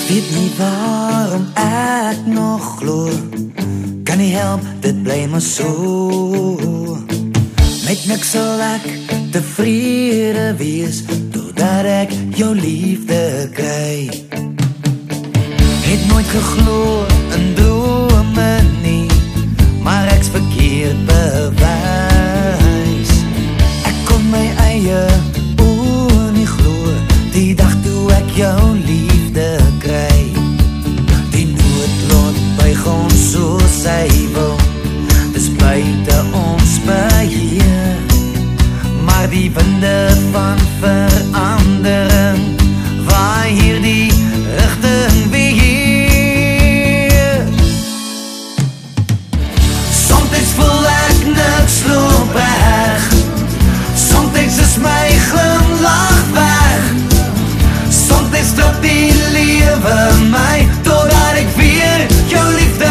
Weet nie waarom ek nog glo, kan nie help, dit bly maar so. Met niks sal ek tevrede wees, totdat ek jou liefde kry. Het nooit geglo in drome nie, maar ek's verkeerd bewys. Ek kon my eie oë nie glo, die dag toe ek jou liefde kry. Die noodlot buig ons soos hy wil, dis buite ons beheer, maar die winde van verandering waai hierdie rigting weer. Somtyds voel ek niks loop reg, somtyds is my glimlach weg, somtyds trap die lewe my, totdat ek weer jou liefde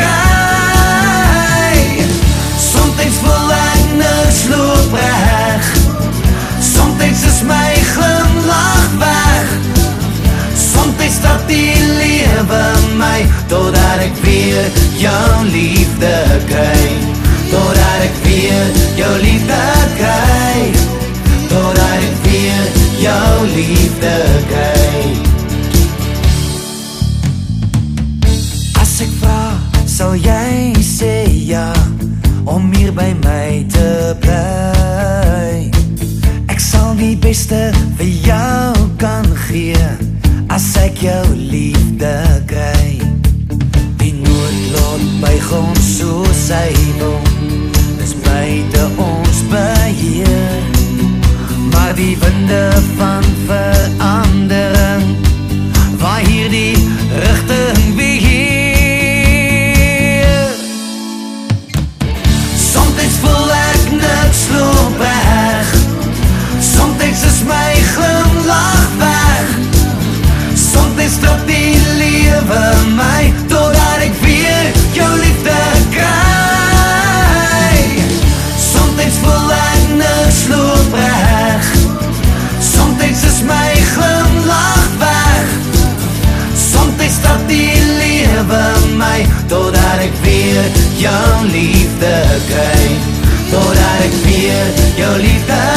kry. Somtyds voel ek niks loop reg, somtyds is my glimlach weg, somtyds trap die lewe my, totdat ek weer jou liefde kry, totdat ek weer jou liefde kry, totdat ek weer jou liefde kry. As ek vraag, sal jy sê ja, om hier by my te bly. Ek sal die beste vir jou kan gee, as ek jou liefde kry. Die noodlot buig ons soos hy wil, dis buite ons beheer, maar die winde van verandering waai hierdie rigting weer. Somtyds voel ek niks loop reg, somtyds is my glimlach weg, somtyds trap die lewe my, totdat ek weer jou liefde kry. Somtyds voel ek niks loop reg, somtyds is my glimlach weg, somtyds trap die lewe my, totdat ek weer jou liefde kry, totdat ek weer jou liefde